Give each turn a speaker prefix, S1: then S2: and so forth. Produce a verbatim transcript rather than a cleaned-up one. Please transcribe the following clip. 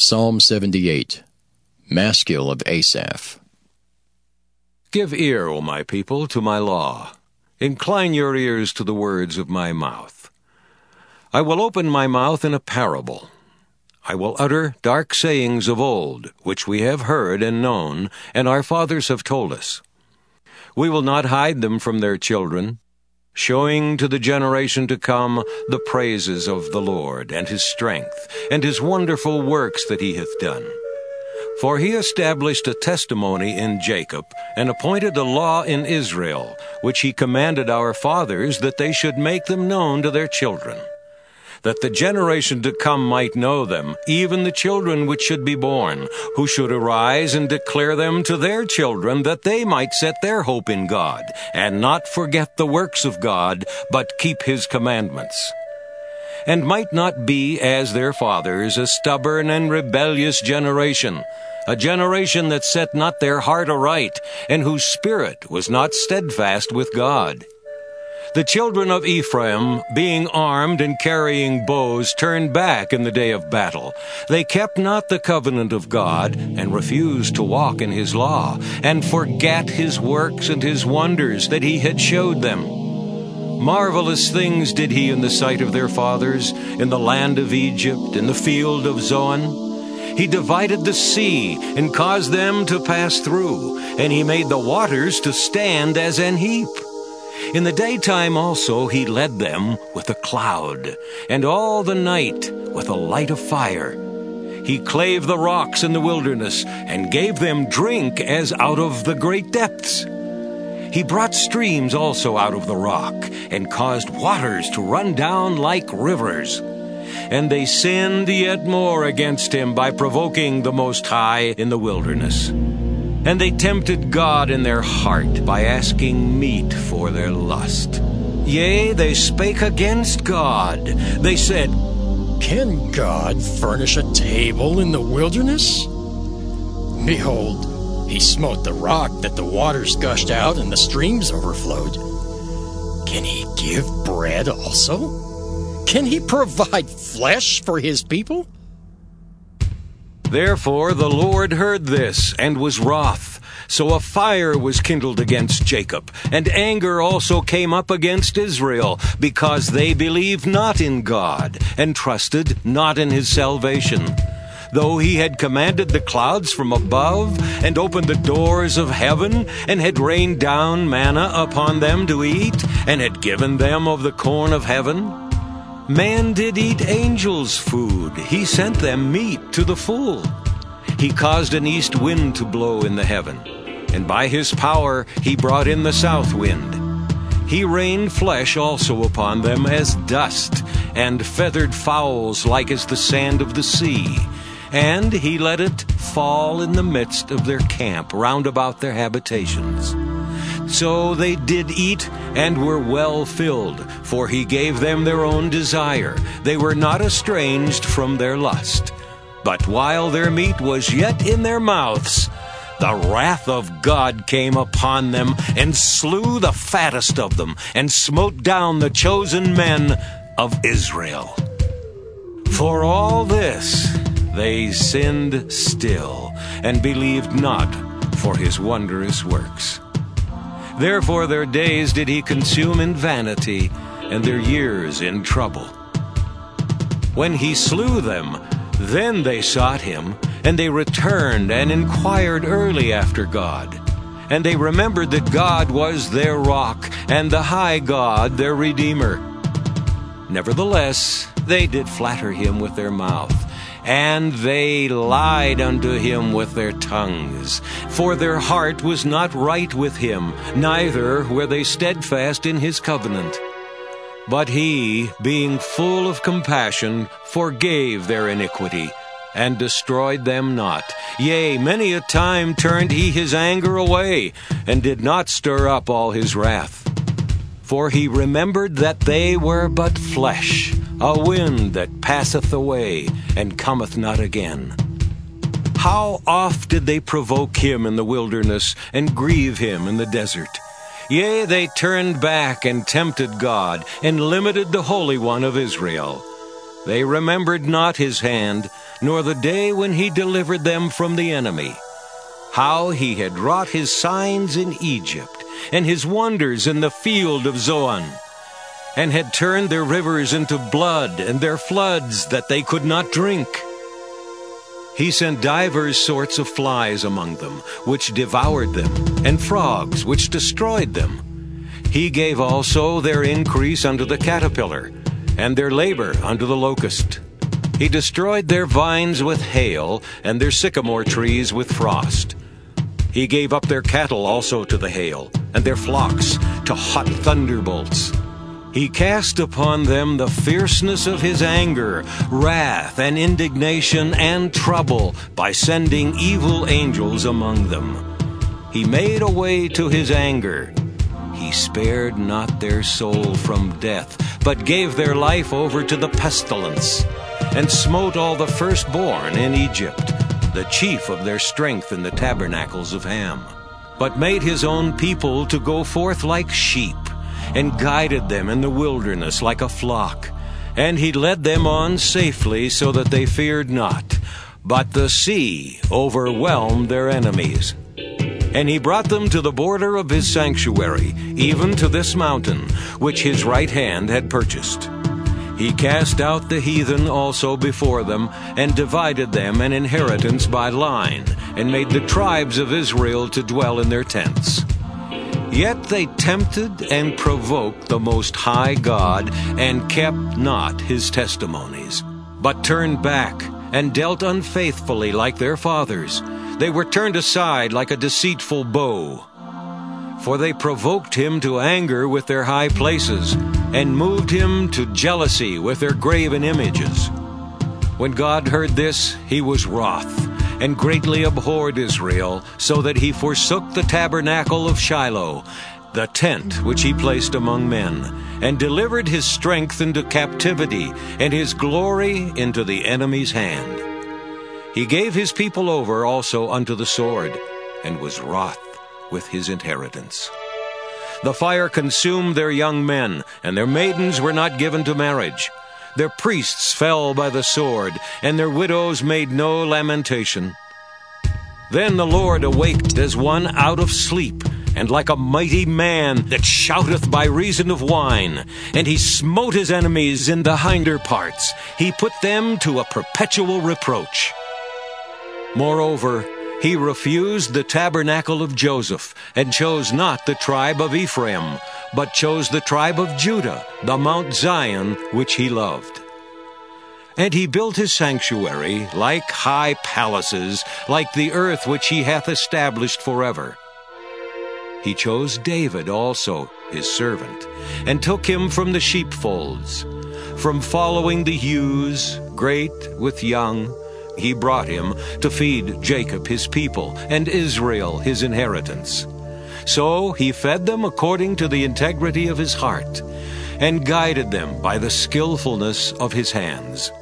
S1: Psalm seventy-eight, Maskil of Asaph.
S2: Give ear, O my people, to my law. Incline your ears to the words of my mouth. I will open my mouth in a parable. I will utter dark sayings of old, which we have heard and known, and our fathers have told us. We will not hide them from their children, showing to the generation to come the praises of the Lord, and his strength, and his wonderful works that he hath done. For he established a testimony in Jacob, and appointed a law in Israel, which he commanded our fathers, that they should make them known to their children, that the generation to come might know them, even the children which should be born, who should arise and declare them to their children, that they might set their hope in God, and not forget the works of God, but keep his commandments, and might not be as their fathers, a stubborn and rebellious generation, a generation that set not their heart aright, and whose spirit was not steadfast with God. The children of Ephraim, being armed and carrying bows, turned back in the day of battle. They kept not the covenant of God, and refused to walk in his law, and forgat his works and his wonders that he had showed them. Marvelous things did he in the sight of their fathers, in the land of Egypt, in the field of Zoan. He divided the sea, and caused them to pass through, and he made the waters to stand as an heap. In the daytime also he led them with a cloud, and all the night with a light of fire. He clave the rocks in the wilderness, and gave them drink as out of the great depths. He brought streams also out of the rock, and caused waters to run down like rivers. And they sinned yet more against him by provoking the Most High in the wilderness. And they tempted God in their heart by asking meat for their lust. Yea, they spake against God. They said,
S3: Can God furnish a table in the wilderness? Behold, he smote the rock that the waters gushed out and the streams overflowed. Can he give bread also? Can he provide flesh for his people?
S2: Therefore the Lord heard this, and was wroth. So a fire was kindled against Jacob, and anger also came up against Israel, because they believed not in God, and trusted not in his salvation. Though he had commanded the clouds from above, and opened the doors of heaven, and had rained down manna upon them to eat, and had given them of the corn of heaven, man did eat angels' food. He sent them meat to the full. He caused an east wind to blow in the heaven, and by his power he brought in the south wind. He rained flesh also upon them as dust, and feathered fowls like as the sand of the sea. And he let it fall in the midst of their camp, round about their habitations. So they did eat, and were well filled, for he gave them their own desire. They were not estranged from their lust. But while their meat was yet in their mouths, the wrath of God came upon them, and slew the fattest of them, and smote down the chosen men of Israel. For all this they sinned still, and believed not for his wondrous works. Therefore their days did he consume in vanity, and their years in trouble. When he slew them, then they sought him, and they returned and inquired early after God. And they remembered that God was their rock, and the high God their Redeemer. Nevertheless, they did flatter him with their mouth, and they lied unto him with their tongues. For their heart was not right with him, neither were they steadfast in his covenant. But he, being full of compassion, forgave their iniquity, and destroyed them not. Yea, many a time turned he his anger away, and did not stir up all his wrath. For he remembered that they were but flesh, a wind that passeth away, and cometh not again. How oft did they provoke him in the wilderness, and grieve him in the desert? Yea, they turned back and tempted God, and limited the Holy One of Israel. They remembered not his hand, nor the day when he delivered them from the enemy, how he had wrought his signs in Egypt, and his wonders in the field of Zoan, and had turned their rivers into blood, and their floods that they could not drink. He sent divers sorts of flies among them, which devoured them, and frogs, which destroyed them. He gave also their increase unto the caterpillar, and their labor unto the locust. He destroyed their vines with hail, and their sycamore trees with frost. He gave up their cattle also to the hail, and their flocks to hot thunderbolts. He cast upon them the fierceness of his anger, wrath and indignation and trouble, by sending evil angels among them. He made a way to his anger. He spared not their soul from death, but gave their life over to the pestilence, and smote all the firstborn in Egypt, the chief of their strength in the tabernacles of Ham, but made his own people to go forth like sheep, and guided them in the wilderness like a flock. And he led them on safely, so that they feared not. But the sea overwhelmed their enemies. And he brought them to the border of his sanctuary, even to this mountain, which his right hand had purchased. He cast out the heathen also before them, and divided them an inheritance by line, and made the tribes of Israel to dwell in their tents. Yet they tempted and provoked the Most High God, and kept not his testimonies, but turned back, and dealt unfaithfully like their fathers. They were turned aside like a deceitful bow. For they provoked him to anger with their high places, and moved him to jealousy with their graven images. When God heard this, he was wroth, and greatly abhorred Israel, so that he forsook the tabernacle of Shiloh, the tent which he placed among men, and delivered his strength into captivity, and his glory into the enemy's hand. He gave his people over also unto the sword, and was wroth with his inheritance. The fire consumed their young men, and their maidens were not given to marriage. Their priests fell by the sword, and their widows made no lamentation. Then the Lord awaked as one out of sleep, and like a mighty man that shouteth by reason of wine. And he smote his enemies in the hinder parts. He put them to a perpetual reproach. Moreover, he refused the tabernacle of Joseph, and chose not the tribe of Ephraim, but chose the tribe of Judah, the Mount Zion, which he loved. And he built his sanctuary like high palaces, like the earth which he hath established forever. He chose David also, his servant, and took him from the sheepfolds. From following the ewes, great with young, he brought him to feed Jacob his people, and Israel his inheritance. So he fed them according to the integrity of his heart, and guided them by the skillfulness of his hands.